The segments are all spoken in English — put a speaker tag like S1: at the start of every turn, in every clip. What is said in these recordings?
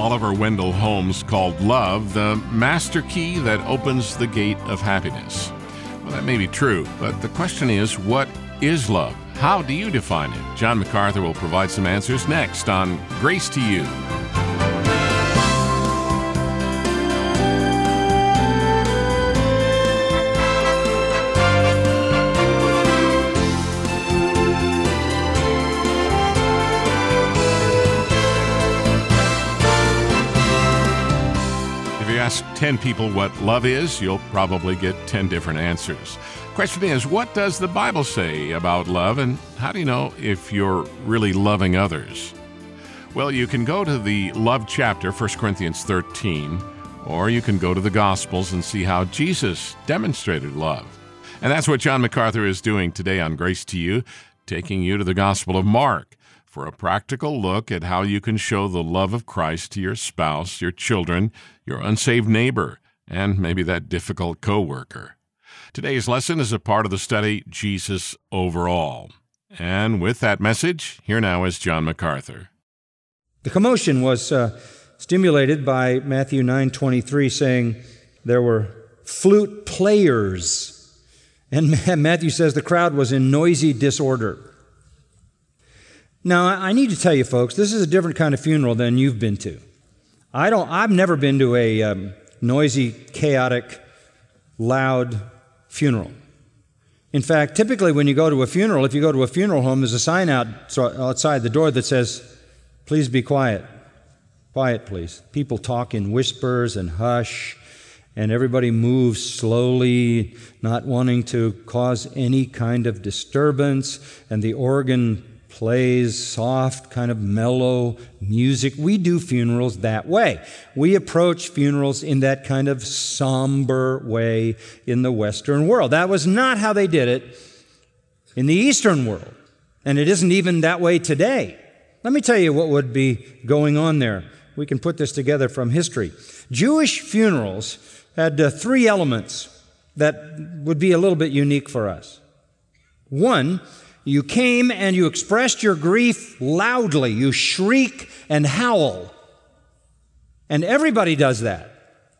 S1: Oliver Wendell Holmes called love the master key that opens the gate of happiness. Well, that may be true, but the question is, what is love? How do you define it? John MacArthur will provide some answers next on Grace to You. Ask 10 people what love is, you'll probably get 10 different answers. Question is, what does the Bible say about love, and how do you know if you're really loving others? Well, you can go to the love chapter, 1 Corinthians 13, or you can go to the Gospels and see how Jesus demonstrated love. And that's what John MacArthur is doing today on Grace to You, taking you to the Gospel of Mark for a practical look at how you can show the love of Christ to your spouse, your children, your unsaved neighbor, and maybe that difficult coworker. Today's lesson is a part of the study, Jesus Overall. And with that message, here now is John MacArthur.
S2: The commotion was stimulated by Matthew 9:23 saying there were flute players. And Matthew says the crowd was in noisy disorder. Now, I need to tell you, folks, this is a different kind of funeral than you've been to. I've never been to a noisy, chaotic, loud funeral. In fact, typically when you go to a funeral, if you go to a funeral home, there's a sign outside the door that says, "Please be quiet. Quiet, please." People talk in whispers and hush, and everybody moves slowly, not wanting to cause any kind of disturbance, and the organ plays soft, kind of mellow music. We do funerals that way. We approach funerals in that kind of somber way in the Western world. That was not how they did it in the Eastern world, and it isn't even that way today. Let me tell you what would be going on there. We can put this together from history. Jewish funerals had three elements that would be a little bit unique for us. One, you came and you expressed your grief loudly. You shriek and howl. And everybody does that.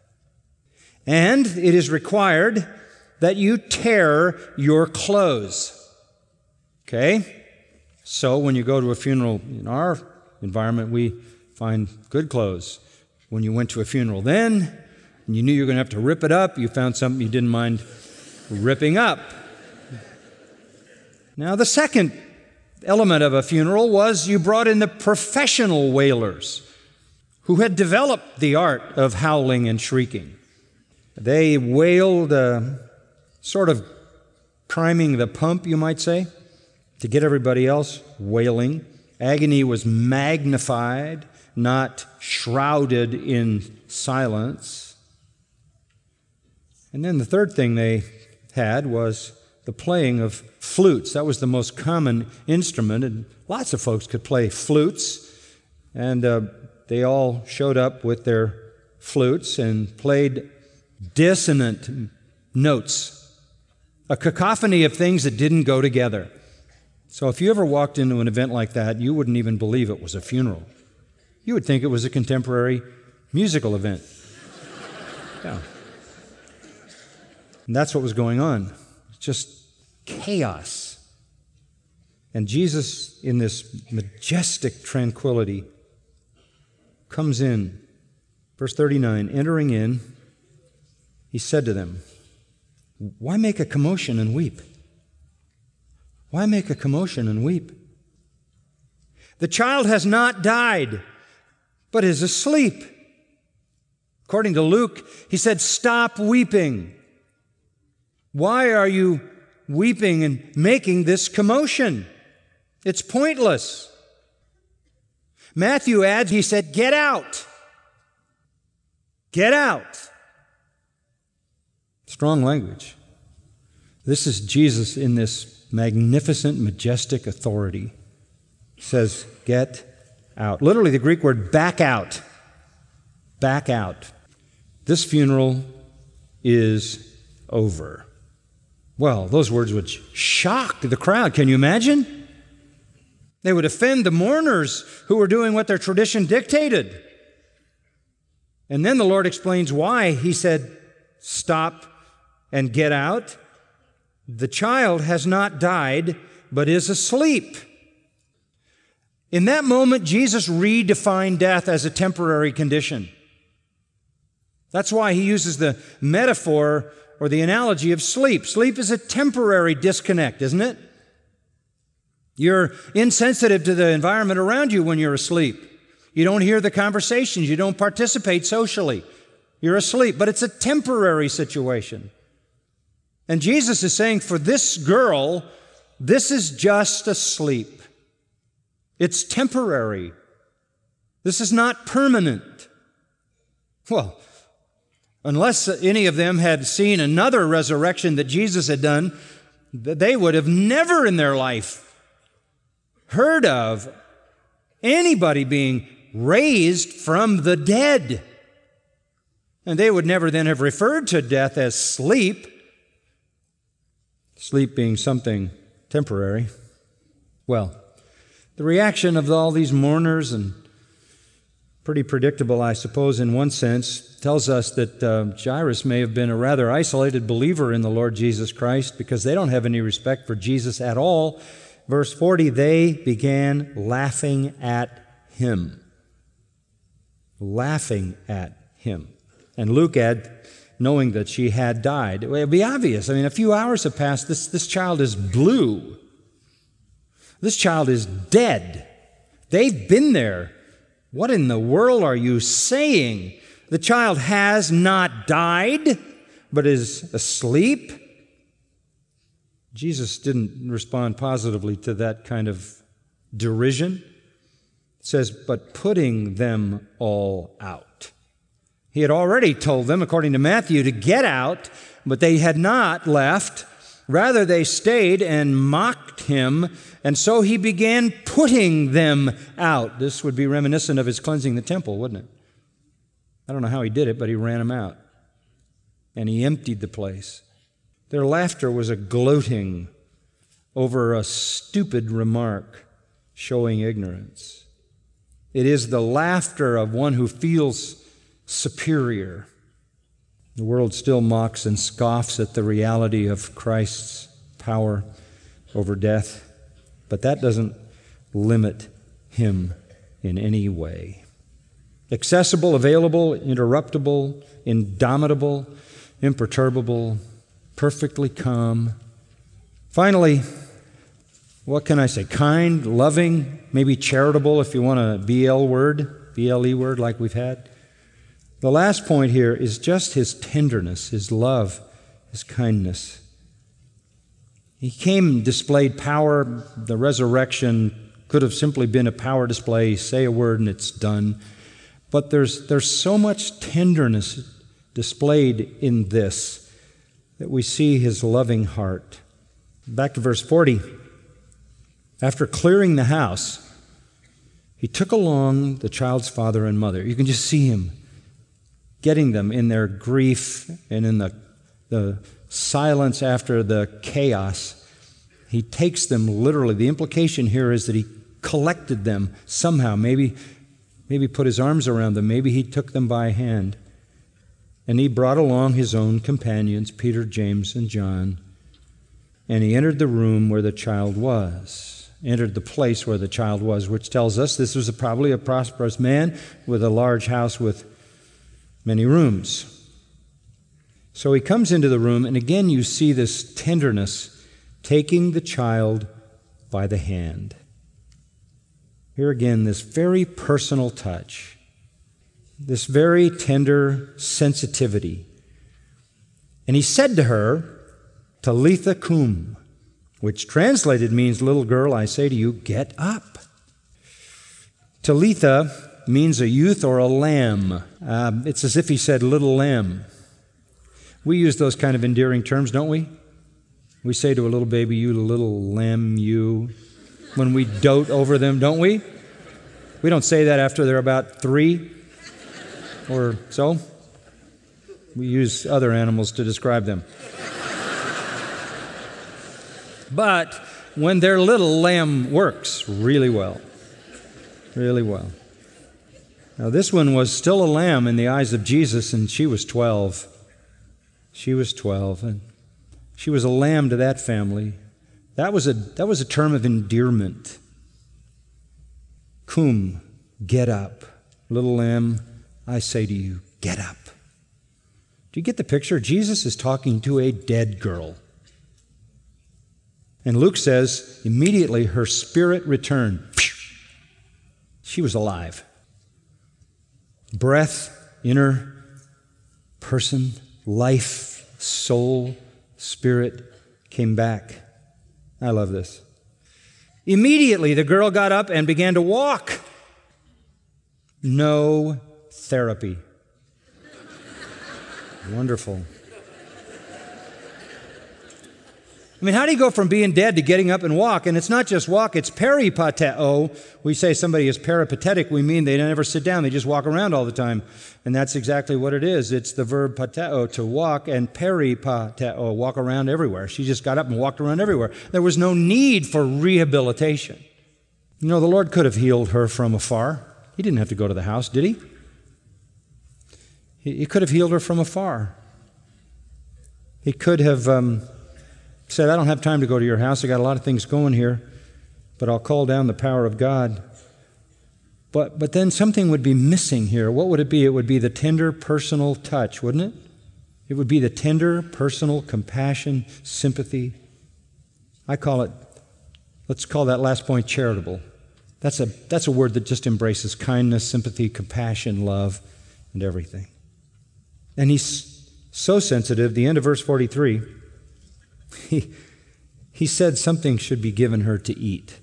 S2: And it is required that you tear your clothes. Okay? So when you go to a funeral in our environment, we find good clothes. When you went to a funeral then, and you knew you were going to have to rip it up, you found something you didn't mind ripping up. Now, the second element of a funeral was you brought in the professional wailers who had developed the art of howling and shrieking. They wailed, sort of priming the pump, you might say, to get everybody else wailing. Agony was magnified, not shrouded in silence. And then the third thing they had was the playing of flutes. That was the most common instrument, and lots of folks could play flutes, and they all showed up with their flutes and played dissonant notes, a cacophony of things that didn't go together. So if you ever walked into an event like that, you wouldn't even believe it was a funeral. You would think it was a contemporary musical event. Yeah. And that's what was going on. Just chaos. And Jesus, in this majestic tranquility, comes in. Verse 39, entering in, he said to them, "Why make a commotion and weep? Why make a commotion and weep? The child has not died, but is asleep." According to Luke, he said, "Stop weeping. Why are you weeping and making this commotion? It's pointless." Matthew adds, he said, "Get out. Get out." Strong language. This is Jesus in this magnificent, majestic authority. He says, "Get out." Literally the Greek word back out. Back out. This funeral is over. Well, those words would shock the crowd. Can you imagine? They would offend the mourners who were doing what their tradition dictated. And then the Lord explains why He said, stop and get out. The child has not died, but is asleep. In that moment, Jesus redefined death as a temporary condition. That's why He uses the metaphor or the analogy of sleep. Sleep is a temporary disconnect, isn't it? You're insensitive to the environment around you when you're asleep. You don't hear the conversations. You don't participate socially. You're asleep, but it's a temporary situation. And Jesus is saying, for this girl, this is just a sleep. It's temporary. This is not permanent. Well, unless any of them had seen another resurrection that Jesus had done, they would have never in their life heard of anybody being raised from the dead. And they would never then have referred to death as sleep, sleep being something temporary. Well, the reaction of all these mourners, and pretty predictable, I suppose, in one sense, tells us that Jairus may have been a rather isolated believer in the Lord Jesus Christ, because they don't have any respect for Jesus at all. Verse 40, they began laughing at Him. Laughing at Him. And Luke adds, knowing that she had died. It would be obvious. I mean, a few hours have passed. This child is blue. This child is dead. They've been there. What in the world are you saying? The child has not died, but is asleep. Jesus didn't respond positively to that kind of derision. It says, but putting them all out. He had already told them, according to Matthew, to get out, but they had not left. Rather, they stayed and mocked Him, and so He began putting them out. This would be reminiscent of His cleansing the temple, wouldn't it? I don't know how He did it, but He ran them out, and He emptied the place. Their laughter was a gloating over a stupid remark, showing ignorance. It is the laughter of one who feels superior. The world still mocks and scoffs at the reality of Christ's power over death, but that doesn't limit Him in any way. Accessible, available, interruptible, indomitable, imperturbable, perfectly calm. Finally, what can I say? Kind, loving, maybe charitable if you want a BLE word like we've had. The last point here is just His tenderness, His love, His kindness. He came and displayed power. The resurrection could have simply been a power display. Say a word and it's done. But there's so much tenderness displayed in this that we see His loving heart. Back to verse 40. After clearing the house, He took along the child's father and mother. You can just see Him getting them in their grief and in the silence after the chaos. He takes them literally. The implication here is that He collected them somehow. Maybe put His arms around them. Maybe He took them by hand. And He brought along His own companions, Peter, James, and John. And He entered the room where the child was. Entered the place where the child was, which tells us this was probably a prosperous man with a large house with many rooms. So He comes into the room, and again you see this tenderness, taking the child by the hand. Here again, this very personal touch, this very tender sensitivity. And He said to her, Talitha cum, which translated means, little girl, I say to you, get up. Talitha means a youth or a lamb. It's as if He said, little lamb. We use those kind of endearing terms, don't we? We say to a little baby, you little lamb, you, when we dote over them, don't we? We don't say that after they're about 3 or so. We use other animals to describe them. But when their little lamb works really well, really well. Now, this one was still a lamb in the eyes of Jesus, and she was 12. She was 12, and she was a lamb to that family. That was a term of endearment. Cum, get up. Little lamb, I say to you, get up. Do you get the picture? Jesus is talking to a dead girl. And Luke says, immediately her spirit returned. She was alive. Breath, inner person, life, soul, spirit came back. I love this. Immediately the girl got up and began to walk. No therapy. Wonderful. I mean, how do you go from being dead to getting up and walk? And it's not just walk, it's peripateo. We say somebody is peripatetic, we mean they never sit down, they just walk around all the time. And that's exactly what it is. It's the verb pateo, to walk, and peripateo, walk around everywhere. She just got up and walked around everywhere. There was no need for rehabilitation. You know, the Lord could have healed her from afar. He didn't have to go to the house, did he? He could have healed her from afar. He could have said, I don't have time to go to your house. I got a lot of things going here, but I'll call down the power of God. But then something would be missing here. What would it be? It would be the tender personal touch, wouldn't it? It would be the tender personal compassion, sympathy. Let's call that last point charitable. That's a word that just embraces kindness, sympathy, compassion, love, and everything. And he's so sensitive, the end of verse 43, he said something should be given her to eat.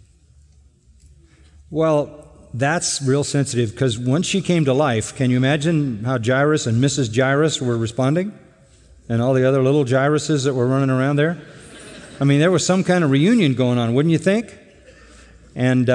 S2: Well, that's real sensitive, because once she came to life, can you imagine how Jairus and Mrs. Jairus were responding? And all the other little Jairuses that were running around there? I mean, there was some kind of reunion going on, wouldn't you think? And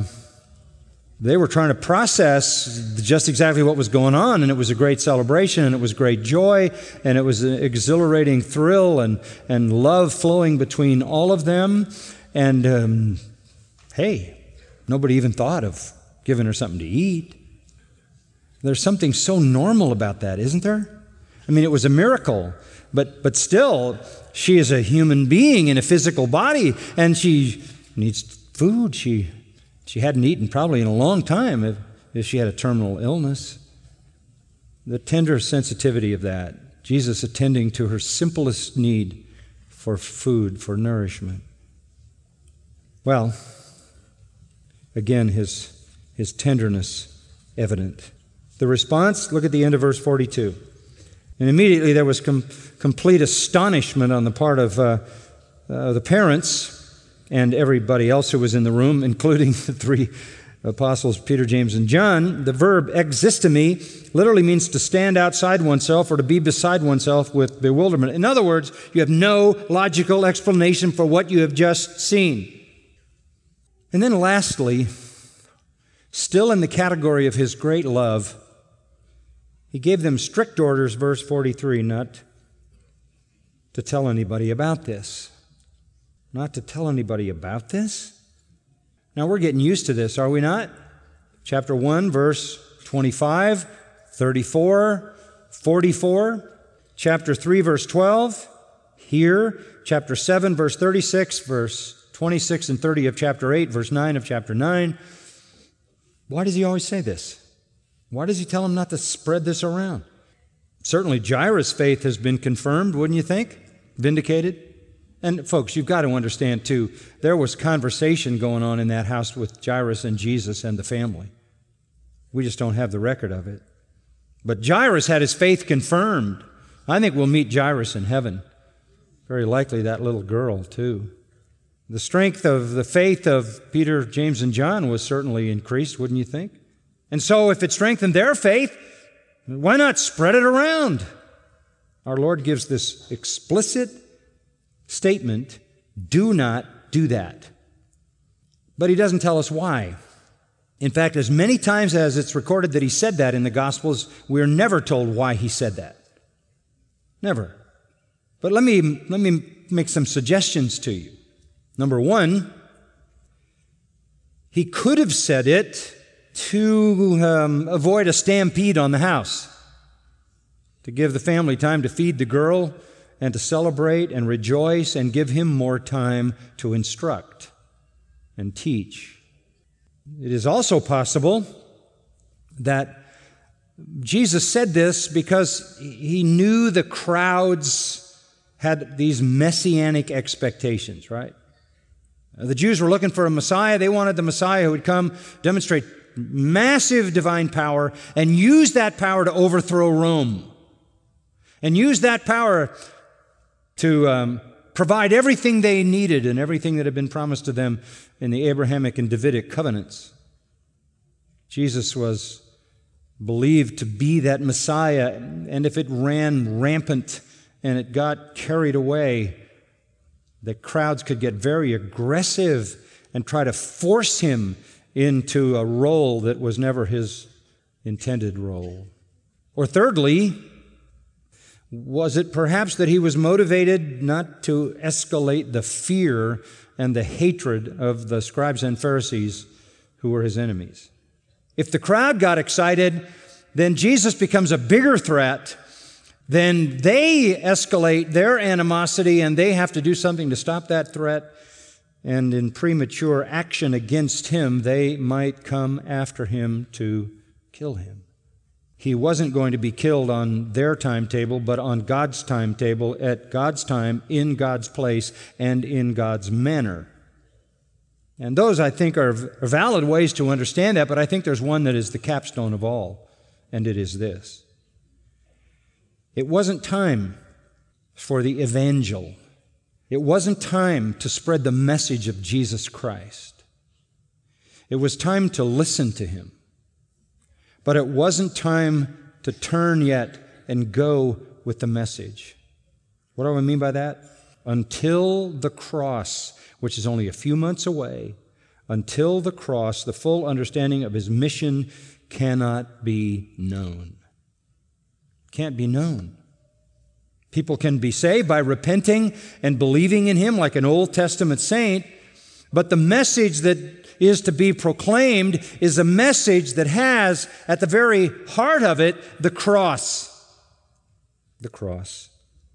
S2: they were trying to process just exactly what was going on, and it was a great celebration, and it was great joy, and it was an exhilarating thrill and love flowing between all of them. And hey, nobody even thought of giving her something to eat. There's something so normal about that, isn't there? I mean, it was a miracle, but still, she is a human being in a physical body, and she needs food. She hadn't eaten probably in a long time if she had a terminal illness. The tender sensitivity of that, Jesus attending to her simplest need for food, for nourishment. Well, again, his tenderness evident. The response, look at the end of verse 42. And immediately there was complete astonishment on the part of the parents and everybody else who was in the room, including the three apostles, Peter, James, and John. The verb existemi literally means to stand outside oneself or to be beside oneself with bewilderment. In other words, you have no logical explanation for what you have just seen. And then lastly, still in the category of his great love, he gave them strict orders, verse 43, not to tell anybody about this. Not to tell anybody about this? Now, we're getting used to this, are we not? Chapter 1, verse 25, 34, 44. Chapter 3, verse 12, here. Chapter 7, verse 36, verse 26 and 30 of chapter 8, verse 9 of chapter 9. Why does he always say this? Why does he tell them not to spread this around? Certainly Jairus' faith has been confirmed, wouldn't you think? Vindicated. And folks, you've got to understand too, there was conversation going on in that house with Jairus and Jesus and the family. We just don't have the record of it. But Jairus had his faith confirmed. I think we'll meet Jairus in heaven. Very likely that little girl too. The strength of the faith of Peter, James, and John was certainly increased, wouldn't you think? And so if it strengthened their faith, why not spread it around? Our Lord gives this explicit statement, do not do that. But he doesn't tell us why. In fact, as many times as it's recorded that he said that in the Gospels, we're never told why he said that. Never. But let me make some suggestions to you. Number one, he could have said it to avoid a stampede on the house, to give the family time to feed the girl and to celebrate and rejoice and give him more time to instruct and teach. It is also possible that Jesus said this because he knew the crowds had these messianic expectations, right? The Jews were looking for a Messiah. They wanted the Messiah who would come, demonstrate massive divine power, and use that power to overthrow Rome, and use that power to provide everything they needed and everything that had been promised to them in the Abrahamic and Davidic covenants. Jesus was believed to be that Messiah, and if it ran rampant and it got carried away, the crowds could get very aggressive and try to force him into a role that was never his intended role. Or thirdly, was it perhaps that he was motivated not to escalate the fear and the hatred of the scribes and Pharisees who were his enemies? If the crowd got excited, then Jesus becomes a bigger threat. Then they escalate their animosity and they have to do something to stop that threat. And in premature action against him, they might come after him to kill him. He wasn't going to be killed on their timetable, but on God's timetable, at God's time, in God's place, and in God's manner. And those, I think, are valid ways to understand that, but I think there's one that is the capstone of all, and it is this. It wasn't time for the evangel. It wasn't time to spread the message of Jesus Christ. It was time to listen to him. But it wasn't time to turn yet and go with the message. What do I mean by that? Until the cross, which is only a few months away, until the cross, the full understanding of his mission cannot be known. Can't be known. People can be saved by repenting and believing in him like an Old Testament saint, but the message that is to be proclaimed is a message that has at the very heart of it the cross. The cross.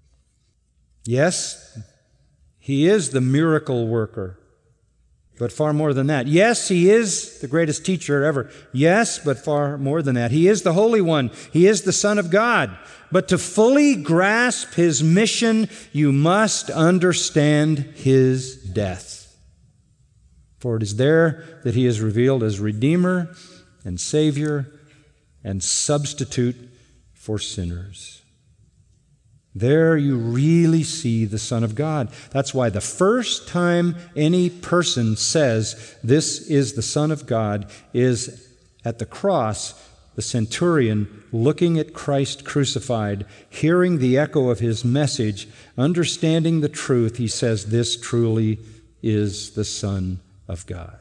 S2: Yes, he is the miracle worker, but far more than that. Yes, he is the greatest teacher ever. Yes, but far more than that. He is the Holy One. He is the Son of God. But to fully grasp his mission, you must understand his death. For it is there that he is revealed as Redeemer and Savior and substitute for sinners. There you really see the Son of God. That's why the first time any person says, "This is the Son of God," is at the cross, the centurion looking at Christ crucified, hearing the echo of his message, understanding the truth, he says, "This truly is the Son of God."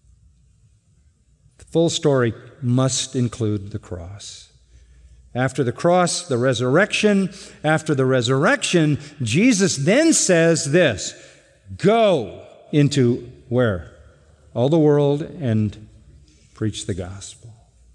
S2: The full story must include the cross. After the cross, the resurrection. After the resurrection, Jesus then says this, "Go into" where? "All the world and preach the gospel."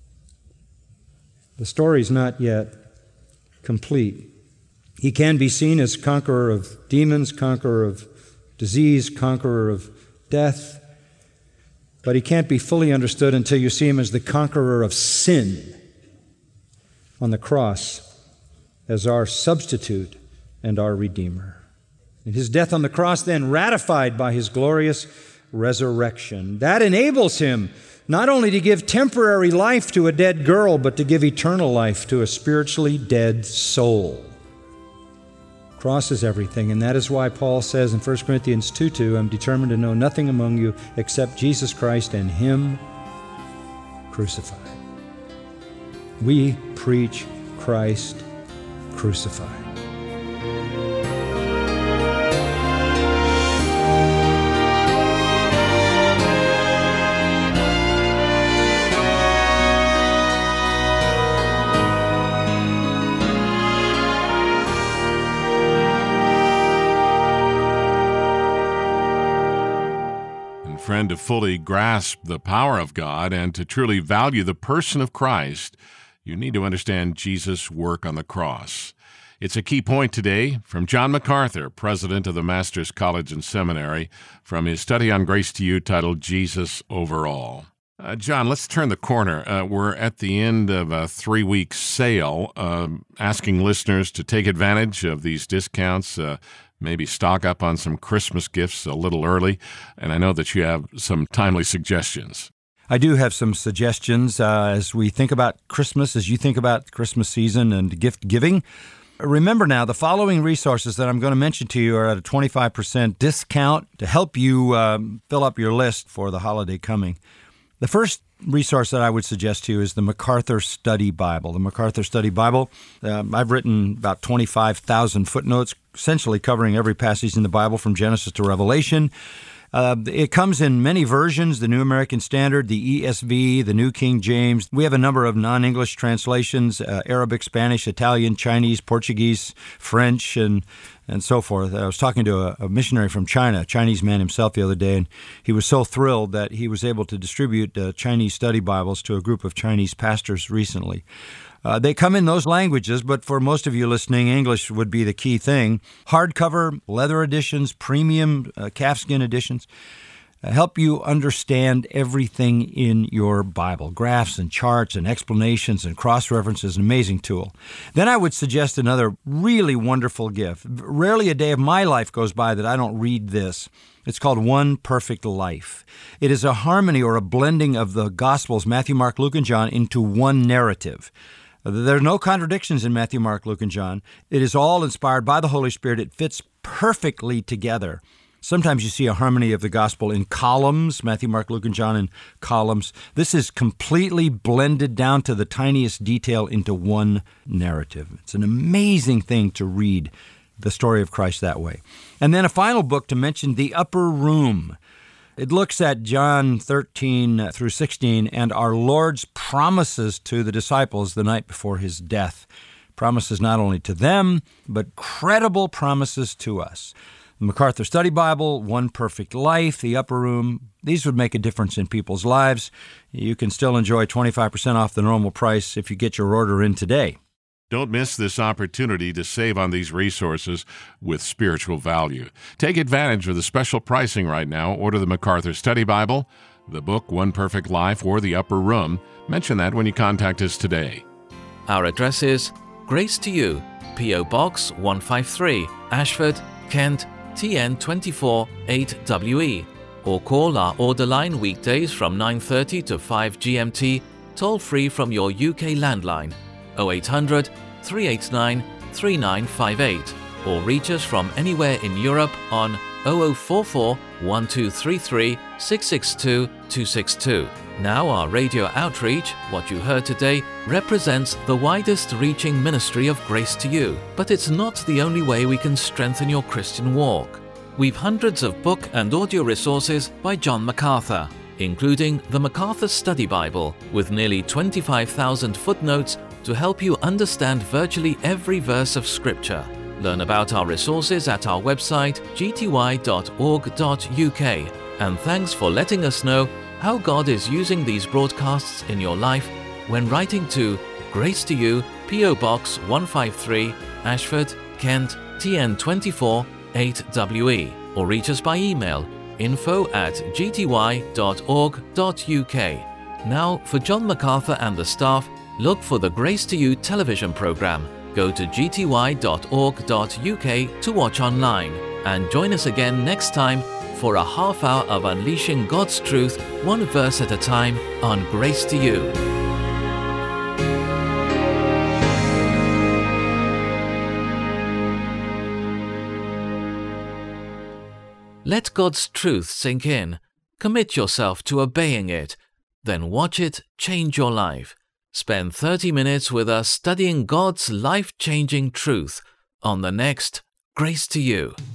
S2: The story's not yet complete. He can be seen as conqueror of demons, conqueror of disease, conqueror of death, but he can't be fully understood until you see him as the conqueror of sin on the cross as our substitute and our Redeemer. And his death on the cross then ratified by his glorious resurrection. That enables him not only to give temporary life to a dead girl, but to give eternal life to a spiritually dead soul. Cross is everything, and that is why Paul says in 1 Corinthians 2:2, "I'm determined to know nothing among you except Jesus Christ and him crucified." We preach Christ crucified.
S1: And friend, to fully grasp the power of God and to truly value the person of Christ, you need to understand Jesus' work on the cross. It's a key point today from John MacArthur, president of the Masters College and Seminary, from his study on Grace to You titled Jesus Over All. John, let's turn the corner. We're at the end of a 3-week sale, asking listeners to take advantage of these discounts, maybe stock up on some Christmas gifts a little early, and I know that you have some timely suggestions.
S2: I do have some suggestions as we think about Christmas, as you think about Christmas season and gift giving. Remember now, the following resources that I'm going to mention to you are at a 25% discount to help you fill up your list for the holiday coming. The first resource that I would suggest to you is the MacArthur Study Bible. The MacArthur Study Bible, I've written about 25,000 footnotes, essentially covering every passage in the Bible from Genesis to Revelation. It comes in many versions, the New American Standard, the ESV, the New King James. We have a number of non-English translations, Arabic, Spanish, Italian, Chinese, Portuguese, French, and so forth. I was talking to a missionary from China, a Chinese man himself the other day, and he was so thrilled that he was able to distribute Chinese study Bibles to a group of Chinese pastors recently. They come in those languages, but for most of you listening, English would be the key thing. Hardcover, leather editions, premium calfskin editions help you understand everything in your Bible. Graphs and charts and explanations and cross-references, an amazing tool. Then I would suggest another really wonderful gift. Rarely a day of my life goes by that I don't read this. It's called One Perfect Life. It is a harmony or a blending of the Gospels, Matthew, Mark, Luke, and John, into one narrative. There are no contradictions in Matthew, Mark, Luke, and John. It is all inspired by the Holy Spirit. It fits perfectly together. Sometimes you see a harmony of the gospel in columns, Matthew, Mark, Luke, and John in columns. This is completely blended down to the tiniest detail into one narrative. It's an amazing thing to read the story of Christ that way. And then a final book to mention, The Upper Room. It looks at John 13 through 16 and our Lord's promises to the disciples the night before his death. Promises not only to them, but credible promises to us. The MacArthur Study Bible, One Perfect Life, The Upper Room, these would make a difference in people's lives. You can still enjoy 25% off the normal price if you get your order in today.
S1: Don't miss this opportunity to save on these resources with spiritual value. Take advantage of the special pricing right now. Order the MacArthur Study Bible, the book One Perfect Life, or The Upper Room. Mention that when you contact us today.
S3: Our address is Grace to You, P.O. Box 153, Ashford, Kent, TN 24 8WE. Or call our order line weekdays from 9:30 to 5 GMT, toll free from your UK landline. 0800 389 3958, or reach us from anywhere in Europe on 0044 1233 662 262. Now our radio outreach, what you heard today, represents the widest reaching ministry of Grace to You, but it's not the only way we can strengthen your Christian walk. We've hundreds of book and audio resources by John MacArthur, including the MacArthur Study Bible with nearly 25,000 footnotes to help you understand virtually every verse of Scripture. Learn about our resources at our website gty.org.uk, and thanks for letting us know how God is using these broadcasts in your life when writing to Grace to You, P.O. Box 153, Ashford, Kent, TN 24 8WE, or reach us by email info@gty.org.uk. Now, for John MacArthur and the staff, look for the Grace to You television program. Go to gty.org.uk to watch online, and join us again next time for a half hour of unleashing God's truth, one verse at a time, on Grace to You. Let God's truth sink in. Commit yourself to obeying it. Then watch it change your life. Spend 30 minutes with us studying God's life-changing truth on the next Grace to You.